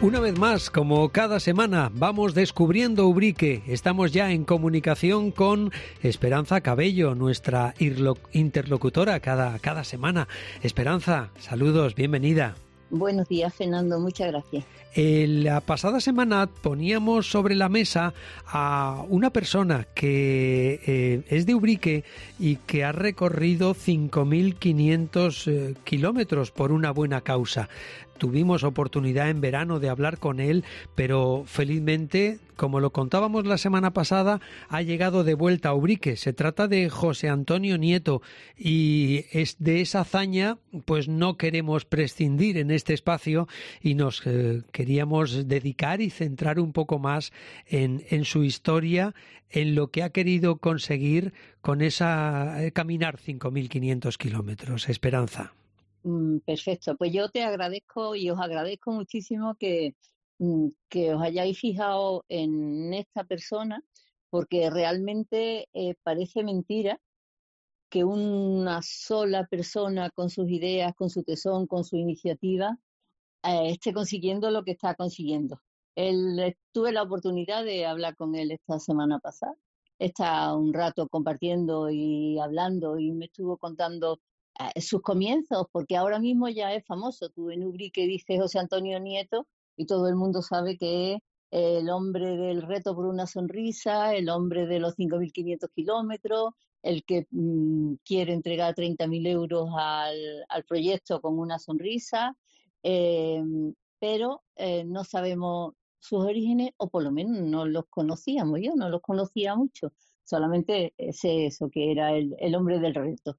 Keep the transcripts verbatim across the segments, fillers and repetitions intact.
Una vez más, como cada semana, vamos descubriendo Ubrique. Estamos ya en comunicación con Esperanza Cabello, nuestra interlocutora cada, cada semana. Esperanza, saludos, bienvenida. Buenos días, Fernando, muchas gracias. Eh, la pasada semana poníamos sobre la mesa a una persona que eh, es de Ubrique y que ha recorrido cinco mil quinientos eh, kilómetros por una buena causa. Tuvimos oportunidad en verano de hablar con él, pero felizmente, como lo contábamos la semana pasada, ha llegado de vuelta a Ubrique. Se trata de José Antonio Nieto y es de esa hazaña pues no queremos prescindir en este espacio y nos eh, queríamos dedicar y centrar un poco más en, en su historia, en lo que ha querido conseguir con esa eh, caminar cinco mil quinientos kilómetros. Esperanza. Perfecto, pues yo te agradezco y os agradezco muchísimo que, que os hayáis fijado en esta persona, porque realmente eh, parece mentira que una sola persona con sus ideas, con su tesón, con su iniciativa, eh, esté consiguiendo lo que está consiguiendo. Él, tuve la oportunidad de hablar con él esta semana pasada, está un rato compartiendo y hablando y me estuvo contando sus comienzos, porque ahora mismo ya es famoso. Tú en Ubrique dices José Antonio Nieto y todo el mundo sabe que es el hombre del reto por una sonrisa, el hombre de los cinco mil quinientos kilómetros, el que mmm, quiere entregar treinta mil euros al, al proyecto con una sonrisa, eh, pero eh, no sabemos sus orígenes, o por lo menos no los conocíamos. Yo no los conocía mucho, solamente sé eso, que era el, el hombre del reto.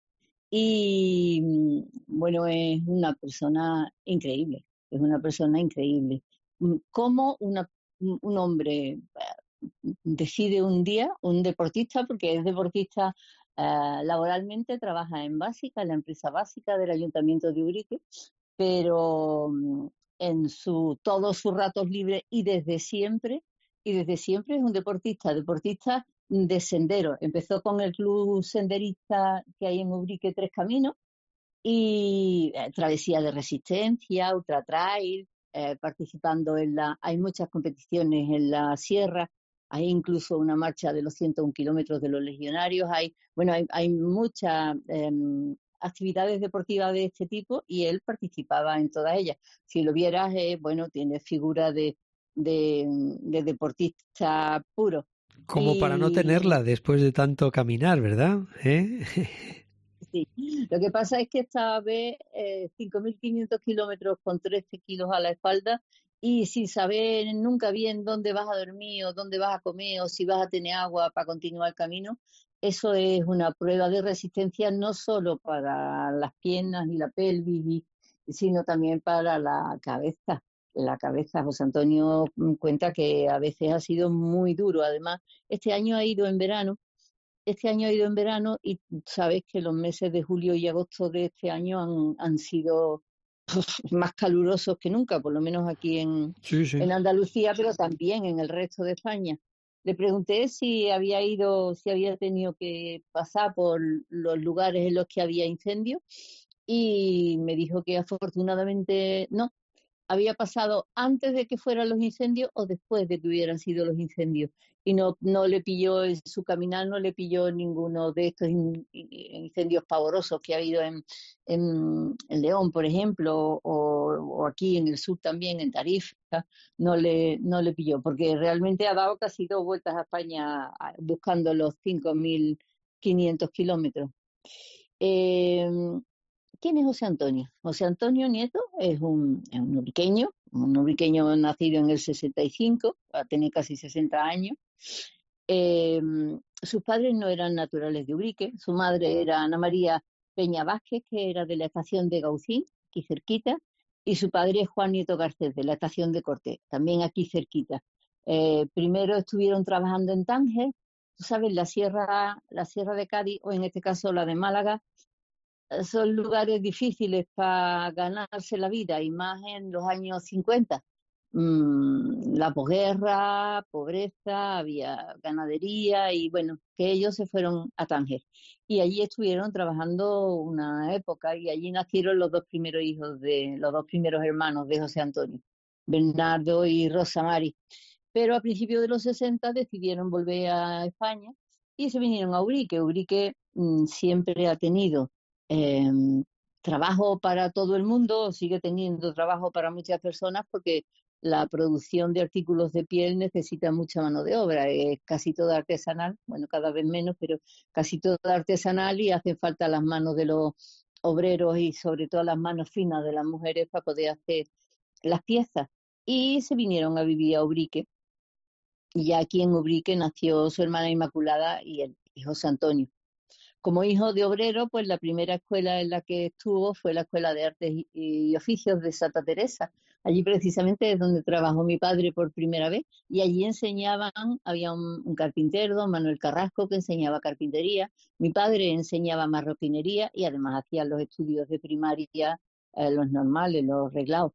Y bueno, es una persona increíble, es una persona increíble. Cómo una, un hombre decide un día, un deportista, porque es deportista uh, laboralmente, trabaja en Básica, en la empresa básica del Ayuntamiento de Ubrique, pero en su todos sus ratos libres y desde siempre, y desde siempre es un deportista, deportista de sendero. Empezó con el club senderista que hay en Ubrique, Tres Caminos, y eh, travesía de resistencia, ultra trail, eh, participando en la... Hay muchas competiciones en la sierra, hay incluso una marcha de los ciento un kilómetros de los legionarios, hay, bueno, hay, hay muchas eh, actividades deportivas de este tipo y él participaba en todas ellas. Si lo vieras, eh, bueno, tiene figura de, de, de deportista puro. Como y... para no tenerla después de tanto caminar, ¿verdad? ¿Eh? Sí, lo que pasa es que esta vez eh, cinco mil quinientos kilómetros con trece kilos a la espalda y sin saber nunca bien dónde vas a dormir o dónde vas a comer o si vas a tener agua para continuar el camino, eso es una prueba de resistencia no solo para las piernas y la pelvis, y, sino también para la cabeza. La cabeza, José Antonio cuenta que a veces ha sido muy duro. Además, este año ha ido en verano. Este año ha ido en verano y sabes que los meses de julio y agosto de este año han, han sido uf, más calurosos que nunca, por lo menos aquí en, sí, sí. en Andalucía, pero también en el resto de España. Le pregunté si había ido, si había tenido que pasar por los lugares en los que había incendios y me dijo que afortunadamente no. Había pasado antes de que fueran los incendios o después de que hubieran sido los incendios. Y no, no le pilló en su caminar, no le pilló ninguno de estos in, incendios pavorosos que ha habido en, en, en León, por ejemplo, o, o aquí en el sur también, en Tarifa, no le, no le pilló, porque realmente ha dado casi dos vueltas a España buscando los cinco mil quinientos kilómetros. Eh, ¿Quién es José Antonio? José Antonio Nieto es un, es un ubriqueño, un ubriqueño nacido en el sesenta y cinco, va a tener casi sesenta años. Eh, sus padres no eran naturales de Ubrique, su madre era Ana María Peña Vázquez, que era de la estación de Gaucín, aquí cerquita, y su padre es Juan Nieto Garcés, de la estación de Cortés, también aquí cerquita. Eh, primero estuvieron trabajando en Tánger, tú sabes, la sierra, la sierra de Cádiz, o en este caso la de Málaga, son lugares difíciles para ganarse la vida, y más en los años cincuenta. Mm, la posguerra, pobreza, había ganadería y bueno, que ellos se fueron a Tánger. Y allí estuvieron trabajando una época y allí nacieron los dos primeros hijos, de los dos primeros hermanos de José Antonio. Bernardo y Rosa Mari. Pero a principios de los sesenta decidieron volver a España y se vinieron a Ubrique. Ubrique mmm, siempre ha tenido eh, trabajo para todo el mundo, sigue teniendo trabajo para muchas personas porque la producción de artículos de piel necesita mucha mano de obra, es casi toda artesanal, bueno, cada vez menos, pero casi toda artesanal y hacen falta las manos de los obreros y sobre todo las manos finas de las mujeres para poder hacer las piezas. Y se vinieron a vivir a Ubrique. Y aquí en Ubrique nació su hermana Inmaculada y el y José Antonio. Como hijo de obrero, pues la primera escuela en la que estuvo fue la Escuela de Artes y, y Oficios de Santa Teresa. Allí precisamente es donde trabajó mi padre por primera vez y allí enseñaban, había un, un carpintero, don Manuel Carrasco, que enseñaba carpintería. Mi padre enseñaba marroquinería y además hacía los estudios de primaria, eh, los normales, los reglados.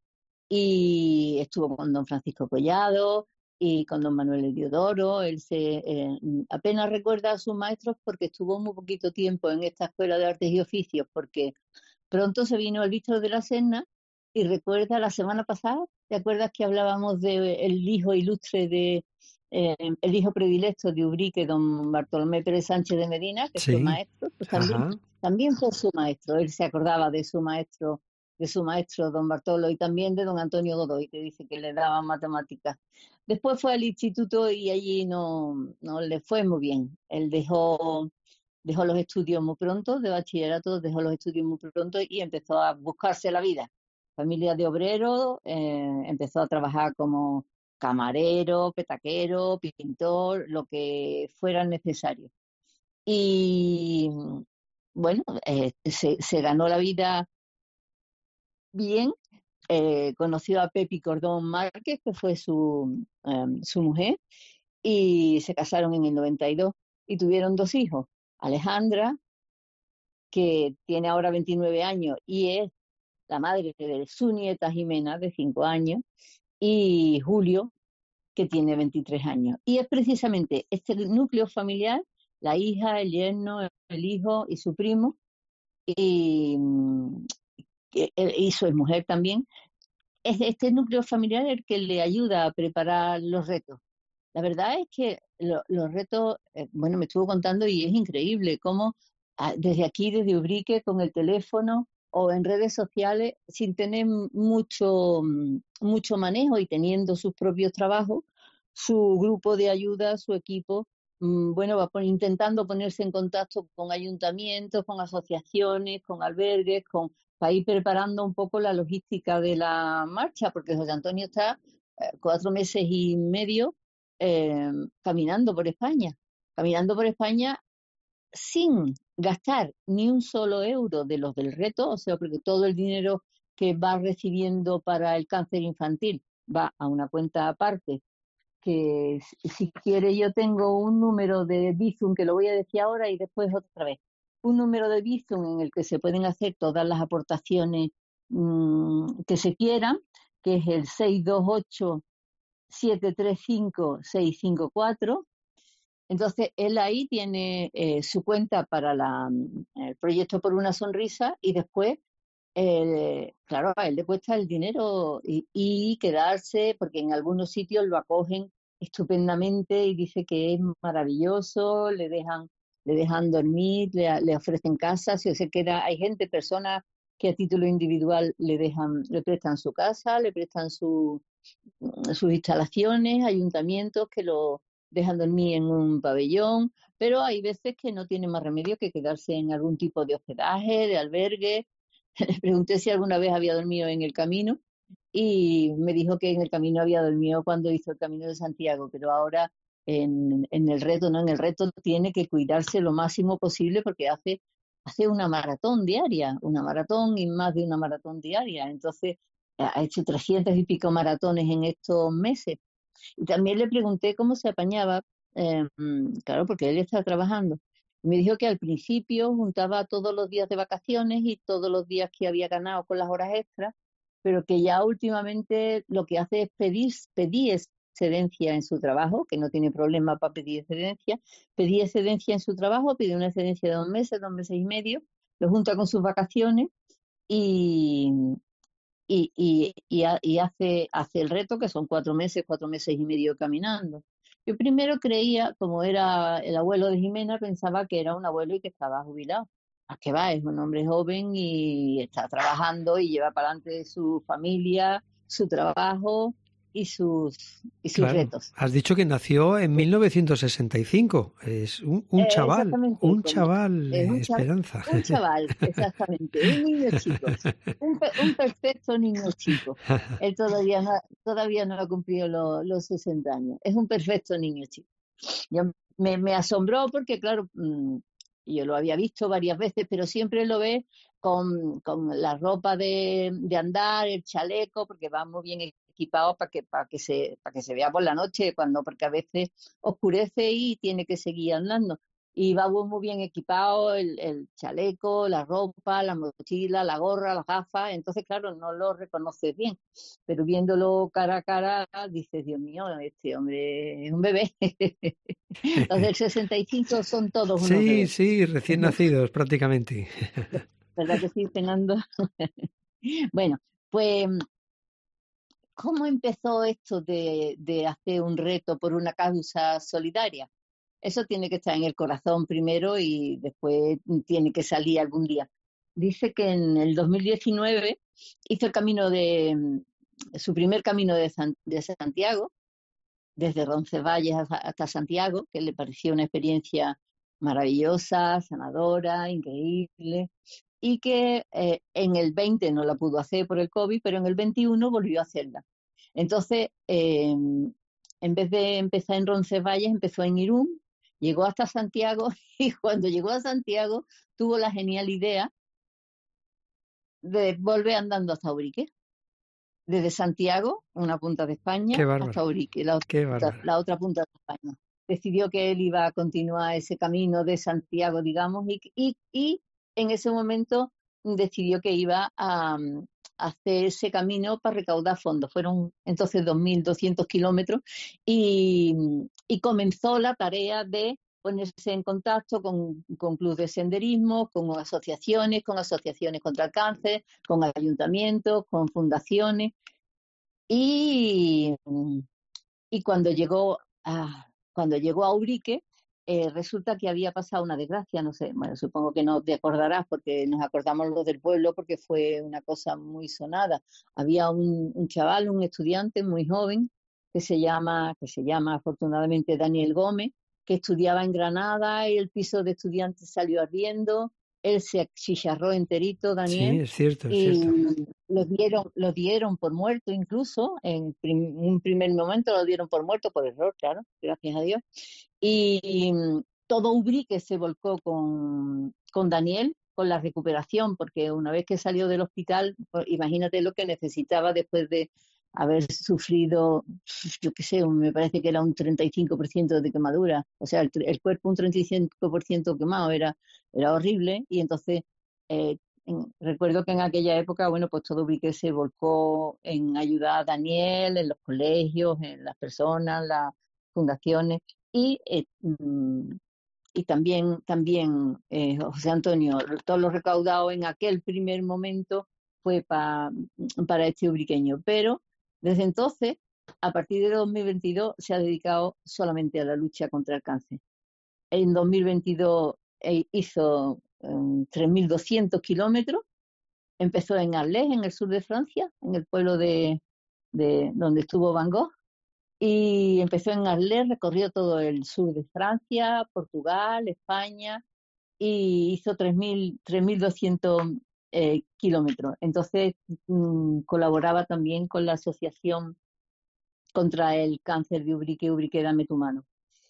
Y estuvo con don Francisco Collado y con don Manuel Eliodoro. Él se eh, apenas recuerda a sus maestros porque estuvo muy poquito tiempo en esta Escuela de Artes y Oficios, porque pronto se vino el Víctor de la Serna y recuerda la semana pasada, ¿te acuerdas que hablábamos del hijo ilustre de eh, el hijo predilecto de Ubrique, don Bartolomé Pérez Sánchez de Medina, que fue Sí, maestro? Pues también, ajá. también fue su maestro, él se acordaba de su maestro de su maestro don Bartolo y también de don Antonio Godoy, que dice que le daban matemáticas. Después fue al instituto y allí no, no le fue muy bien. Él dejó, dejó los estudios muy pronto, de bachillerato, dejó los estudios muy pronto y empezó a buscarse la vida. Familia de obreros, eh, empezó a trabajar como camarero, petaquero, pintor, lo que fuera necesario. Y bueno, eh, se, se ganó la vida bien. Eh, conoció a Pepi Cordón Márquez, que fue su, um, su mujer, y se casaron en el noventa y dos y tuvieron dos hijos, Alejandra, que tiene ahora veintinueve años y es la madre de su nieta Jimena, de cinco años, y Julio, que tiene veintitrés años. Y es precisamente este núcleo familiar, la hija, el yerno, el hijo y su primo, y, y su mujer también, es este núcleo familiar el que le ayuda a preparar los retos. La verdad es que lo, los retos, eh, bueno, me estuvo contando y es increíble cómo ah, desde aquí, desde Ubrique, con el teléfono o en redes sociales, sin tener mucho, mucho manejo y teniendo sus propios trabajos, su grupo de ayuda, su equipo, mmm, bueno, va por, intentando ponerse en contacto con ayuntamientos, con asociaciones, con albergues, con, para ir preparando un poco la logística de la marcha, porque José Antonio está eh, cuatro meses y medio eh, caminando por España, caminando por España sin gastar ni un solo euro de los del reto, o sea, porque todo el dinero que va recibiendo para el cáncer infantil va a una cuenta aparte, que si quiere yo tengo un número de Bizum, que lo voy a decir ahora y después otra vez, un número de Bizum en el que se pueden hacer todas las aportaciones mmm, que se quieran, que es el seis dos ocho siete tres cinco seis cinco cuatro. Entonces, él ahí tiene eh, su cuenta para la, el proyecto Por una Sonrisa y después, eh, claro, a él le cuesta el dinero y, y quedarse, porque en algunos sitios lo acogen estupendamente y dice que es maravilloso, le dejan, le dejan dormir, le, le ofrecen casa, si se queda, hay gente, personas que a título individual le dejan, le prestan su casa, le prestan su, sus instalaciones, ayuntamientos que lo dejan dormir en un pabellón, pero hay veces que no tiene más remedio que quedarse en algún tipo de hospedaje, de albergue. Le pregunté si alguna vez había dormido en el camino y me dijo que en el camino había dormido cuando hizo el Camino de Santiago, pero ahora en, en el reto, no, en el reto tiene que cuidarse lo máximo posible porque hace, hace una maratón diaria, una maratón y más de una maratón diaria. Entonces, ha hecho trescientos y pico maratones en estos meses. Y también le pregunté cómo se apañaba, eh, claro, porque él está trabajando. Me dijo que al principio juntaba todos los días de vacaciones y todos los días que había ganado con las horas extras, pero que ya últimamente lo que hace es pedir, pedir excedencia en su trabajo, que no tiene problema para pedir excedencia, pedir excedencia en su trabajo, pide una excedencia de dos meses, dos meses y medio, lo junta con sus vacaciones y, y, y, y, ha- y hace, hace el reto, que son cuatro meses, cuatro meses y medio caminando. Yo primero creía, como era el abuelo de Jimena, pensaba que era un abuelo y que estaba jubilado. ¿A qué va? Es un hombre joven y está trabajando y lleva para adelante su familia, su trabajo y sus, y sus Claro. retos. Has dicho que nació en mil novecientos sesenta y cinco. Es un, un Eh, chaval, exactamente, un como chaval, es eh, un chaval, Esperanza. un chaval, exactamente, un niño chico, un, pe- un perfecto niño chico. Él todavía no, todavía no ha cumplido lo- los sesenta años. Es un perfecto niño chico. Yo, me, me asombró porque, claro, mm, yo lo había visto varias veces, pero siempre lo ves con, con la ropa de, de andar, el chaleco, porque va muy bien equipado para que, para que se, para que se vea por la noche, cuando, porque a veces oscurece y tiene que seguir andando. Y va muy muy bien equipado el, el chaleco, la ropa, la mochila, la gorra, las gafas. Entonces, claro, no lo reconoces bien. Pero viéndolo cara a cara, dices, Dios mío, este hombre es un bebé. Los del sesenta y cinco son todos unos Sí, bebés. sí, recién nacidos prácticamente. ¿Verdad que sí, Fernando? Bueno, pues, ¿cómo empezó esto de, de hacer un reto por una causa solidaria? Eso tiene que estar en el corazón primero y después tiene que salir algún día. Dice que en el dos mil diecinueve hizo el camino de, su primer camino de, San- de Santiago, desde Roncesvalles hasta, hasta Santiago, que le pareció una experiencia maravillosa, sanadora, increíble, y que eh, en el veinte no la pudo hacer por el COVID, pero en el veintiuno volvió a hacerla. Entonces, eh, en vez de empezar en Roncesvalles, empezó en Irún, llegó hasta Santiago y cuando llegó a Santiago tuvo la genial idea de volver andando hasta Ubrique, desde Santiago, una punta de Qué España, bárbaro, hasta Ubrique, la qué otra, bárbaro. la otra punta de España. Decidió que él iba a continuar ese camino de Santiago, digamos, y, y, y en ese momento decidió que iba a, mm, hacer ese camino para recaudar fondos. Fueron entonces dos mil doscientos kilómetros y, y comenzó la tarea de ponerse en contacto con, con clubes de senderismo, con asociaciones, con asociaciones contra el cáncer, con ayuntamientos, con fundaciones. Y, y cuando llegó a, cuando llegó a Ubrique, eh, resulta que había pasado una desgracia, no sé, bueno, supongo que no te acordarás porque nos acordamos los del pueblo porque fue una cosa muy sonada. Había un, un chaval, un estudiante muy joven que se llama, que se llama afortunadamente Daniel Gómez, que estudiaba en Granada y el piso de estudiantes salió ardiendo, él se achicharró enterito, Sí, Daniel, es cierto, es y cierto. lo dieron, lo dieron por muerto incluso, en prim- un primer momento lo dieron por muerto por error, claro, gracias a Dios. Y mm, todo Ubrique se volcó con, con Daniel, con la recuperación, porque una vez que salió del hospital, pues, imagínate lo que necesitaba después de haber sufrido, yo qué sé, me parece que era un treinta y cinco por ciento de quemadura, o sea, el, el cuerpo un treinta y cinco por ciento quemado, era, era horrible, y entonces eh, en- recuerdo que en aquella época, bueno, pues todo Ubrique se volcó en ayudar a Daniel, en los colegios, en las personas, las fundaciones, y, eh, mm, y también, también eh, José Antonio, todo lo recaudado en aquel primer momento fue pa- para este ubriqueño. Pero desde entonces, a partir de dos mil veintidós, se ha dedicado solamente a la lucha contra el cáncer. En dos mil veintidós eh, hizo eh, tres mil doscientos kilómetros, empezó en Arles, en el sur de Francia, en el pueblo de, de donde estuvo Van Gogh, y empezó en Arles, recorrió todo el sur de Francia, Portugal, España y hizo tres mil tres mil doscientos eh, kilómetros. Entonces mmm, colaboraba también con la Asociación contra el Cáncer de Ubrique, Ubrique Dame tu mano.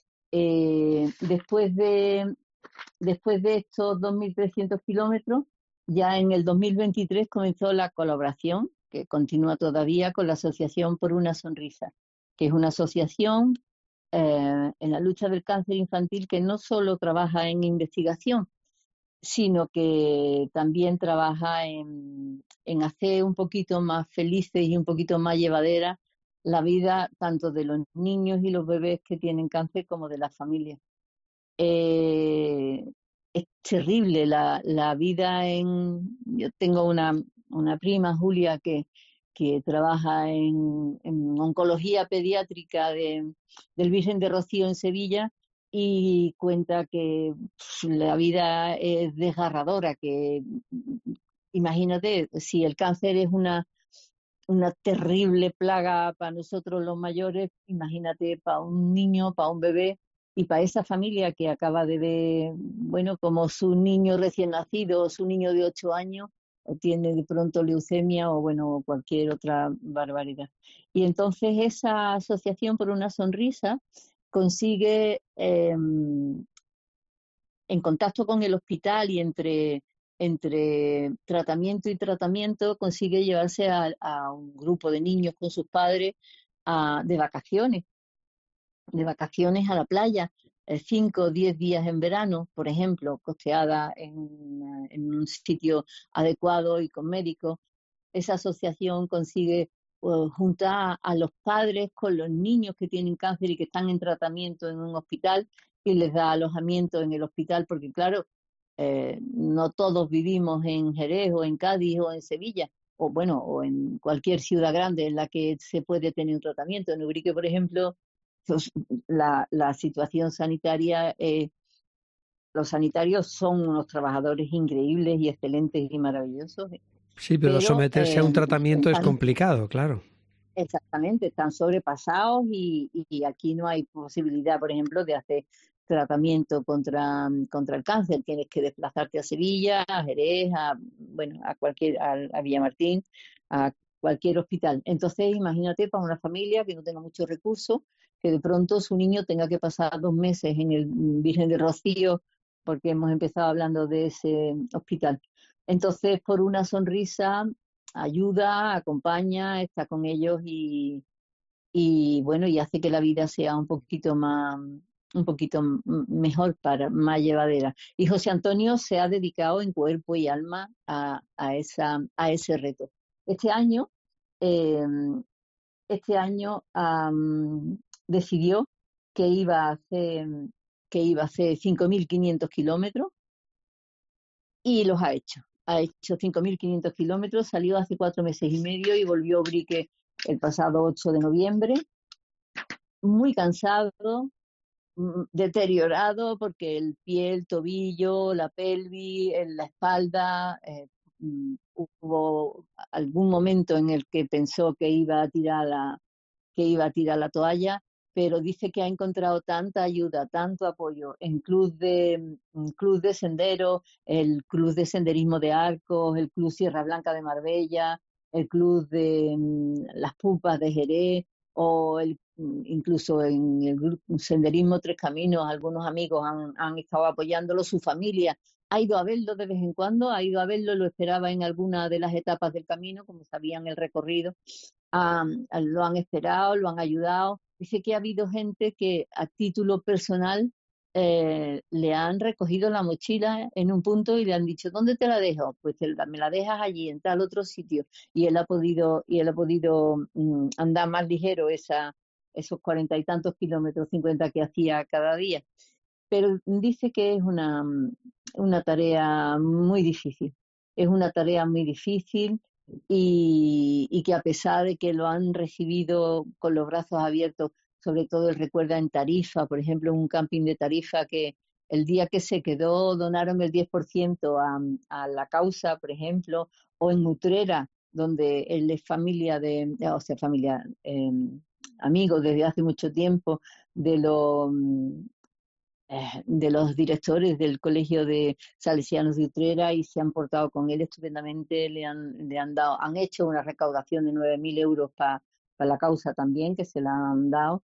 Eh, después, de, después de estos dos mil trescientos kilómetros, ya en el dos mil veintitrés comenzó la colaboración, que continúa todavía, con la Asociación por una Sonrisa, que es una asociación eh, en la lucha del cáncer infantil que no solo trabaja en investigación, sino que también trabaja en, en hacer un poquito más felices y un poquito más llevadera la vida tanto de los niños y los bebés que tienen cáncer como de las familias. Eh, es terrible la, la vida en... Yo tengo una, una prima, Julia, que, que trabaja en, en oncología pediátrica de, del Virgen de Rocío en Sevilla, y cuenta que pf, la vida es desgarradora, que imagínate, si el cáncer es una, una terrible plaga para nosotros los mayores, imagínate para un niño, para un bebé y para esa familia que acaba de ver, bueno, como su niño recién nacido, su niño de ocho años, o tiene de pronto leucemia o, bueno, cualquier otra barbaridad. Y entonces esa asociación por una sonrisa consigue, eh, en contacto con el hospital y entre, entre tratamiento y tratamiento, consigue llevarse a, a un grupo de niños con sus padres a, de vacaciones, de vacaciones a la playa, eh, cinco o diez días en verano, por ejemplo, costeada en, una- en un sitio adecuado y con médicos. Esa asociación consigue uh, juntar a los padres con los niños que tienen cáncer y que están en tratamiento en un hospital, y les da alojamiento en el hospital, porque claro, eh, no todos vivimos en Jerez o en Cádiz o en Sevilla, o bueno, o en cualquier ciudad grande en la que se puede tener un tratamiento. En Ubrique, por ejemplo, pues, la, la situación sanitaria, eh, los sanitarios son unos trabajadores increíbles y excelentes y maravillosos, Sí, pero pero someterse a eh, un tratamiento es están complicado, claro. exactamente, están sobrepasados, y, y aquí no hay posibilidad, por ejemplo, de hacer tratamiento contra, contra el cáncer. Tienes que desplazarte a Sevilla, a Jerez, a, bueno, a cualquier, a, a Villamartín, a cualquier hospital. Entonces, imagínate para una familia que no tenga muchos recursos, que de pronto su niño tenga que pasar dos meses en el Virgen de Rocío, porque hemos empezado hablando de ese hospital. Entonces, por una sonrisa ayuda, acompaña, está con ellos, y, y bueno, y hace que la vida sea un poquito más, un poquito m- mejor, para más llevadera. Y José Antonio se ha dedicado en cuerpo y alma a, a esa, a ese reto. Este año, eh, este año am, decidió que iba a hacer, que iba a hacer cinco mil quinientos kilómetros, y los ha hecho. Ha hecho cinco mil quinientos kilómetros, salió hace cuatro meses y medio y volvió a Ubrique el pasado ocho de noviembre, muy cansado, mm, deteriorado, porque el pie, el tobillo, la pelvis, en la espalda, eh, mm, hubo algún momento en el que pensó que iba a tirar la, que iba a tirar la toalla, pero dice que ha encontrado tanta ayuda, tanto apoyo en club de, club de sendero, el club de senderismo de Arcos, el club Sierra Blanca de Marbella, el club de um, las Pupas de Jerez, o el, incluso en el grupo senderismo Tres Caminos, algunos amigos han, han estado apoyándolo, su familia ha ido a verlo de vez en cuando, ha ido a verlo, lo esperaba en alguna de las etapas del camino, como sabían el recorrido, um, lo han esperado, lo han ayudado. Dice que ha habido gente que a título personal eh, le han recogido la mochila en un punto y le han dicho, ¿dónde te la dejo? Pues te la, me la dejas allí, en tal otro sitio. Y él ha podido, y él ha podido mm, andar más ligero esa, esos cuarenta y tantos kilómetros, cincuenta que hacía cada día. Pero dice que es una, una tarea muy difícil. Es una tarea muy difícil, y, y que a pesar de que lo han recibido con los brazos abiertos, sobre todo él recuerda en Tarifa, por ejemplo, en un camping de Tarifa, que el día que se quedó donaron el diez por ciento a, a la causa, por ejemplo, o en Utrera, donde él es familia de, o sea, familia, eh, amigo desde hace mucho tiempo de los eh, de los directores del Colegio de Salesianos de Utrera, y se han portado con él estupendamente, le han, le han dado, han hecho una recaudación de nueve mil euros para pa la causa también, que se la han dado,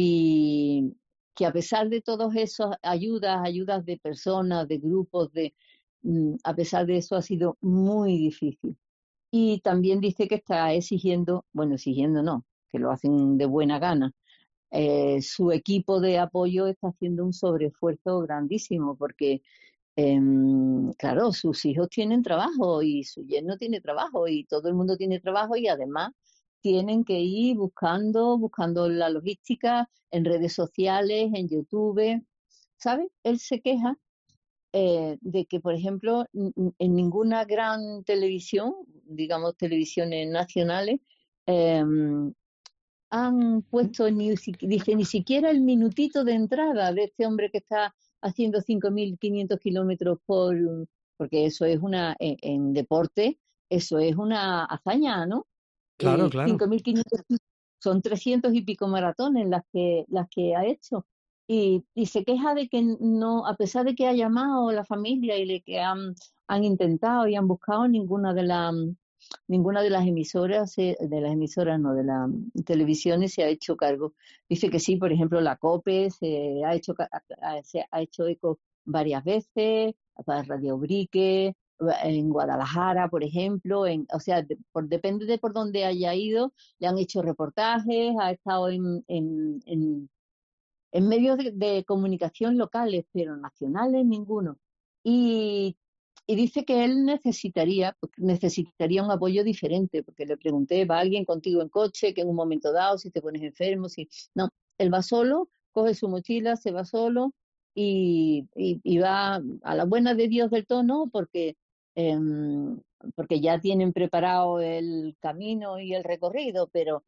y que a pesar de todas esas ayudas, ayudas de personas, de grupos, de, mm, a pesar de eso ha sido muy difícil. Y también dice que está exigiendo, bueno, exigiendo no, que lo hacen de buena gana, eh, su equipo de apoyo está haciendo un sobreesfuerzo grandísimo, porque, eh, claro, sus hijos tienen trabajo y su yerno tiene trabajo y todo el mundo tiene trabajo, y además tienen que ir buscando, buscando la logística en redes sociales, en YouTube, ¿sabes? Él se queja eh, de que, por ejemplo, n- n- en ninguna gran televisión, digamos televisiones nacionales, em, han puesto ni, si- dice, ni siquiera el minutito de entrada de este hombre que está haciendo cinco mil quinientos kilómetros por, porque eso es una, en, en deporte, eso es una hazaña, ¿no? Claro, Eh, claro. cinco mil quinientos son trescientos y pico maratones las que, las que ha hecho. Y, y se queja de que no, a pesar de que ha llamado a la familia y de que han, han intentado y han buscado, ninguna de las ninguna de las emisoras, se- de las emisoras no, de las televisiones se ha hecho cargo. Dice que sí, por ejemplo, la COPE se ha hecho, ca- ha- se ha hecho eco varias veces, para Radio Ubrique, en Guadalajara, por ejemplo, en, o sea, de- por, depende de por dónde haya ido, le han hecho reportajes, ha estado en, en, en, en medios de, de comunicación locales, pero nacionales ninguno. Y, y dice que él necesitaría, pues, necesitaría un apoyo diferente, porque le pregunté, ¿va alguien contigo en coche, que en un momento dado, si te pones enfermo? Si... No, él va solo, coge su mochila, se va solo y, y, y va a la buena de Dios del tono, porque, em, porque ya tienen preparado el camino y el recorrido, pero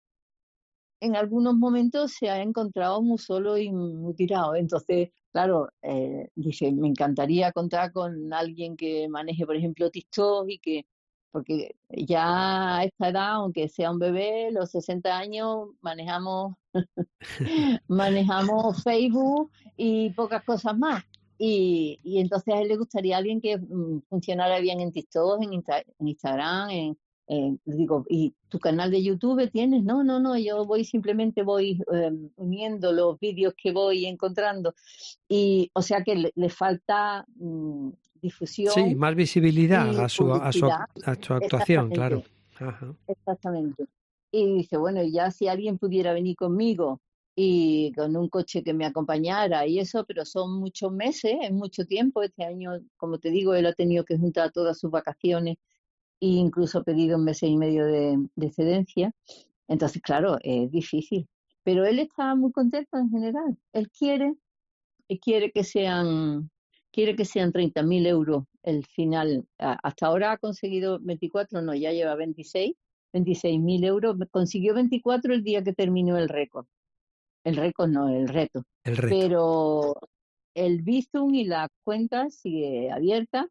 en algunos momentos se ha encontrado muy solo y muy tirado. Entonces, claro, eh, dice, me encantaría contar con alguien que maneje, por ejemplo, TikTok y que, porque ya a esta edad, aunque sea un bebé, los sesenta años, manejamos, manejamos Facebook y pocas cosas más. Y, y entonces a él le gustaría alguien que mm, funcionara bien en TikTok, en, Insta- en Instagram, en, en- digo, ¿y tu canal de YouTube tienes? No, no, no, yo voy simplemente voy eh, uniendo los vídeos que voy encontrando. Y o sea que le, le falta mm, Sí, difusión más visibilidad y a su, a su, publicidad. a su actuación, claro. Exactamente. Ajá. Exactamente. Y dice, bueno, ya si alguien pudiera venir conmigo y con un coche que me acompañara y eso, pero son muchos meses, es mucho tiempo. Este año, como te digo, él ha tenido que juntar todas sus vacaciones e incluso ha pedido un mes y medio de, de excedencia. Entonces, claro, es difícil. Pero él está muy contento en general. Él quiere, él quiere que sean, quiere que sean treinta mil euros el final. A- Hasta ahora ha conseguido veinticuatro, no, ya lleva veintiséis, veintiséis mil euros. Consiguió veinticuatro el día que terminó el récord. El récord no, el reto. El reto. Pero el Bizum y la cuenta sigue abierta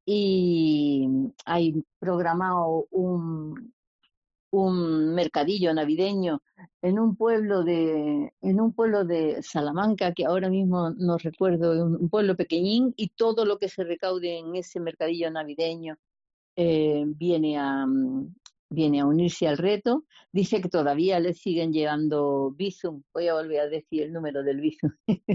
y hay programado un, un mercadillo navideño en un pueblo de en un pueblo de Salamanca, que ahora mismo no recuerdo, un, un pueblo pequeñín, y todo lo que se recaude en ese mercadillo navideño eh, viene a mm, viene a unirse al reto. Dice que todavía le siguen llevando Bizum. Voy a volver a decir el número del Bizum.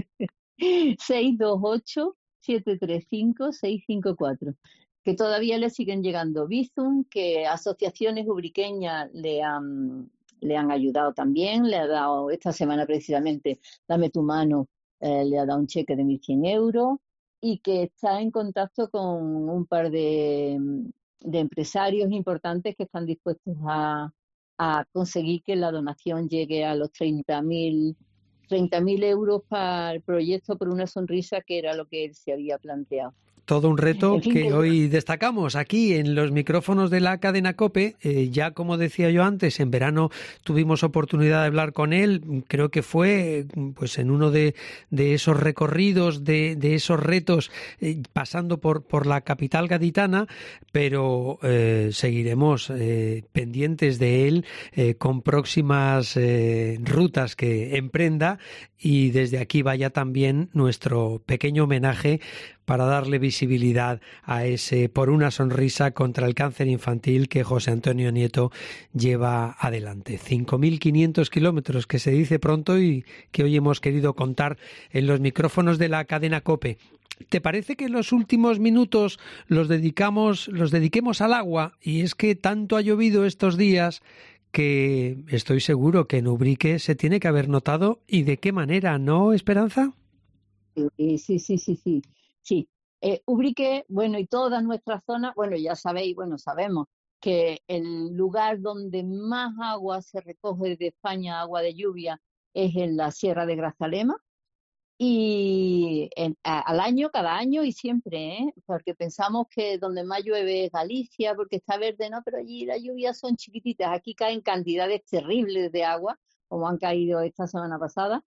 seis dos ocho, siete tres cinco, seis cinco cuatro. Que todavía le siguen llegando Bizum, que asociaciones ubriqueñas le han, le han ayudado también, le ha dado esta semana precisamente, Dame tu mano, eh, le ha dado un cheque de mil cien euros y que está en contacto con un par de, de empresarios importantes que están dispuestos a, a conseguir que la donación llegue a los treinta mil treinta mil euros para el proyecto por una sonrisa, que era lo que él se había planteado. Todo un En reto fin, que que yo, hoy destacamos aquí en los micrófonos de la cadena COPE. Eh, ya como decía yo antes, en verano tuvimos oportunidad de hablar con él. Creo que fue pues en uno de, de esos recorridos, de, de esos retos, eh, pasando por, por la capital gaditana, pero eh, seguiremos eh, pendientes de él eh, con próximas eh, rutas que emprenda, y desde aquí vaya también nuestro pequeño homenaje para darle visibilidad a ese Por una sonrisa contra el cáncer infantil que José Antonio Nieto lleva adelante. cinco mil quinientos kilómetros, que se dice pronto y que hoy hemos querido contar en los micrófonos de la cadena COPE. ¿Te parece que los últimos minutos los dedicamos, los dediquemos al agua? Y es que tanto ha llovido estos días que estoy seguro que en Ubrique se tiene que haber notado, y de qué manera, ¿no, Esperanza? sí, sí, sí, sí, sí, sí. Eh, Ubrique, bueno, y toda nuestra zona, bueno, ya sabéis, bueno, sabemos que el lugar donde más agua se recoge de España, agua de lluvia, es en la Sierra de Grazalema, Y en, a, al año, cada año y siempre, ¿eh? Porque pensamos que donde más llueve es Galicia, porque está verde, no, pero allí las lluvias son chiquititas. Aquí caen cantidades terribles de agua, como han caído esta semana pasada.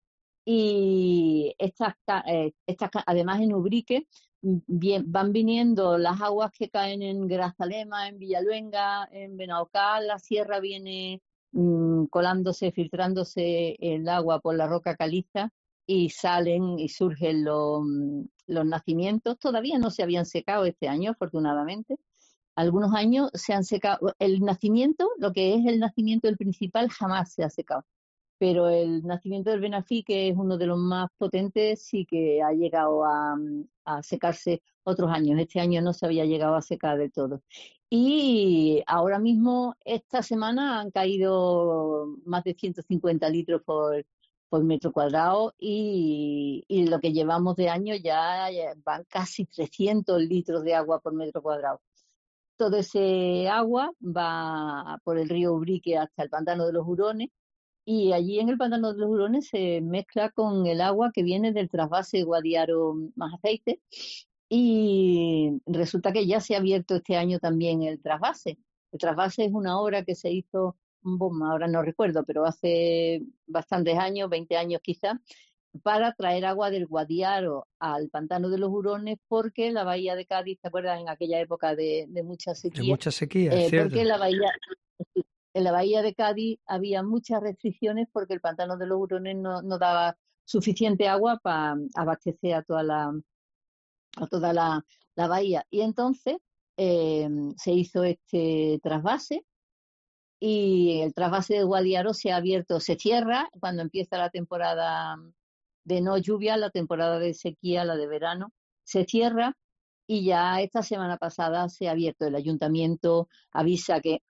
Y estas, eh, estas además en Ubrique, bien, van viniendo las aguas que caen en Grazalema, en Villaluenga, en Benaocal, la sierra viene mmm, colándose, filtrándose el agua por la roca caliza y salen y surgen los, los nacimientos. Todavía no se habían secado este año, afortunadamente. Algunos años se han secado. El nacimiento, lo que es el nacimiento del principal, jamás se ha secado. Pero el nacimiento del Benafí, que es uno de los más potentes, sí que ha llegado a, a secarse otros años. Este año no se había llegado a secar del todo. Y ahora mismo, esta semana, han caído más de ciento cincuenta litros por, por metro cuadrado y, y lo que llevamos de año ya van casi trescientos litros de agua por metro cuadrado. Todo ese agua va por el río Ubrique hasta el pantano de los Hurones. Y allí en el pantano de los Hurones se mezcla con el agua que viene del trasvase Guadiaro más aceite y resulta que ya se ha abierto este año también el trasvase. El trasvase es una obra que se hizo, bueno, ahora no recuerdo, pero hace bastantes años, veinte años quizás, para traer agua del Guadiaro al pantano de los Hurones porque la bahía de Cádiz, ¿te acuerdas? En aquella época de, de mucha sequía. De mucha sequía, eh, cierto. Porque la bahía... En la bahía de Cádiz había muchas restricciones porque el pantano de los Hurones no, no daba suficiente agua para abastecer a toda la, a toda la, la bahía. Y entonces eh, se hizo este trasvase y el trasvase de Guadiaro se ha abierto, se cierra cuando empieza la temporada de no lluvia, la temporada de sequía, la de verano, se cierra y ya esta semana pasada se ha abierto. El ayuntamiento avisa que...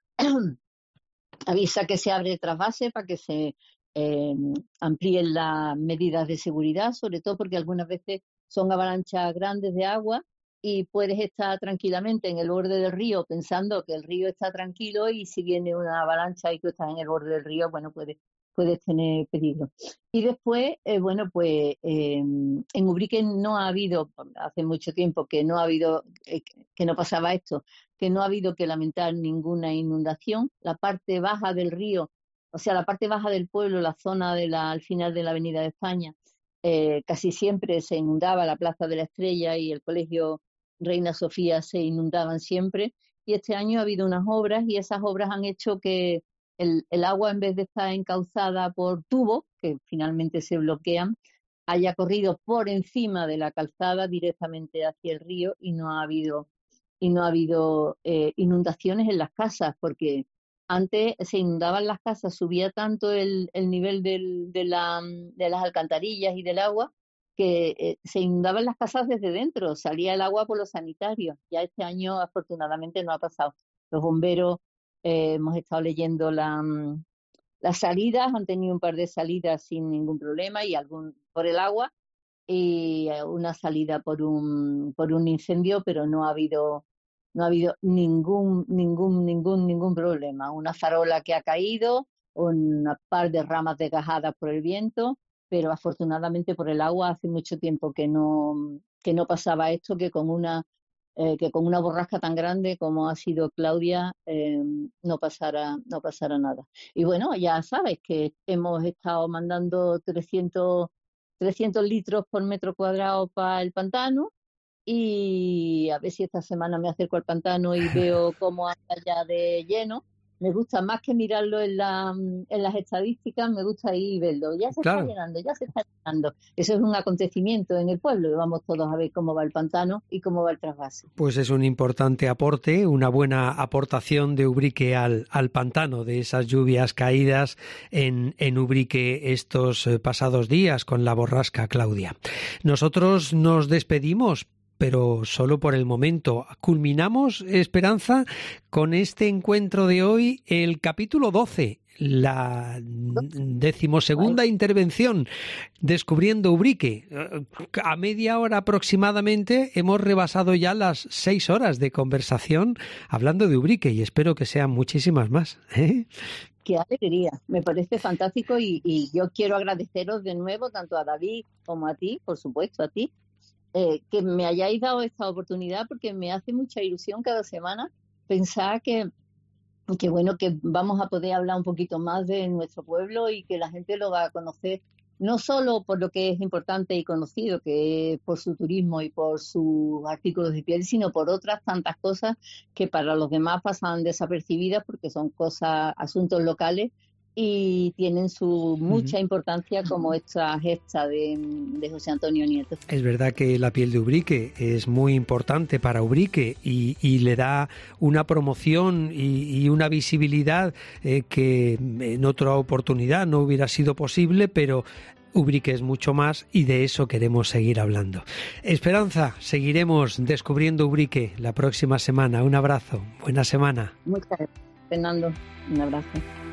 avisa que se abre el trasvase para que se eh, amplíen las medidas de seguridad, sobre todo porque algunas veces son avalanchas grandes de agua y puedes estar tranquilamente en el borde del río pensando que el río está tranquilo y si viene una avalancha y tú estás en el borde del río, bueno, puedes, puedes tener peligro. Y después, eh, bueno, pues eh, en Ubrique no ha habido, hace mucho tiempo que no ha habido, eh, que no pasaba esto, que no ha habido que lamentar ninguna inundación. La parte baja del río, o sea, la parte baja del pueblo, la zona de la, al final de la Avenida de España, eh, casi siempre se inundaba la Plaza de la Estrella y el Colegio Reina Sofía se inundaban siempre. Y este año ha habido unas obras y esas obras han hecho que el, el agua, en vez de estar encauzada por tubos, que finalmente se bloquean, haya corrido por encima de la calzada directamente hacia el río y no ha habido y no ha habido eh, inundaciones en las casas, porque antes se inundaban las casas, subía tanto el, el nivel del, de, la, de las alcantarillas y del agua, que eh, se inundaban las casas desde dentro, salía el agua por los sanitarios. Ya este año, afortunadamente, no ha pasado. Los bomberos, eh, hemos estado leyendo la, las salidas, han tenido un par de salidas sin ningún problema y algún por el agua, y una salida por un por un incendio, pero no ha habido no ha habido ningún ningún ningún ningún problema. Una farola que ha caído, un par de ramas desgajadas por el viento, pero afortunadamente por el agua hace mucho tiempo que no que no pasaba esto, que con una eh, que con una borrasca tan grande como ha sido Claudia eh, no pasara no pasara nada. Y bueno, ya sabes que hemos estado mandando trescientos litros por metro cuadrado para el pantano y a ver si esta semana me acerco al pantano y veo cómo anda ya de lleno. Me gusta más que mirarlo en, la, en las estadísticas, me gusta ir y verlo. Ya se Claro. está llenando, ya se está llenando. Eso es un acontecimiento en el pueblo y vamos todos a ver cómo va el pantano y cómo va el trasvase. Pues es un importante aporte, una buena aportación de Ubrique al, al pantano, de esas lluvias caídas en, en Ubrique estos pasados días con la borrasca Claudia. Nosotros nos despedimos, pero solo por el momento. Culminamos, Esperanza, con este encuentro de hoy, el capítulo doce, la decimosegunda intervención descubriendo Ubrique. A media hora aproximadamente hemos rebasado ya las seis horas de conversación hablando de Ubrique y espero que sean muchísimas más, ¿eh? Qué alegría, me parece fantástico y, y yo quiero agradeceros de nuevo tanto a David como a ti, por supuesto a ti, eh, que me hayáis dado esta oportunidad porque me hace mucha ilusión cada semana pensar que, que bueno, que vamos a poder hablar un poquito más de nuestro pueblo y que la gente lo va a conocer no solo por lo que es importante y conocido, que es por su turismo y por sus artículos de piel, sino por otras tantas cosas que para los demás pasan desapercibidas porque son cosas, asuntos locales y tienen su mucha importancia como esta gesta de, de José Antonio Nieto. Es verdad que la piel de Ubrique es muy importante para Ubrique y, y le da una promoción y, y una visibilidad eh, que en otra oportunidad no hubiera sido posible, pero Ubrique es mucho más y de eso queremos seguir hablando. Esperanza, seguiremos descubriendo Ubrique la próxima semana. Un abrazo, buena semana. Muchas gracias, Fernando. Un abrazo.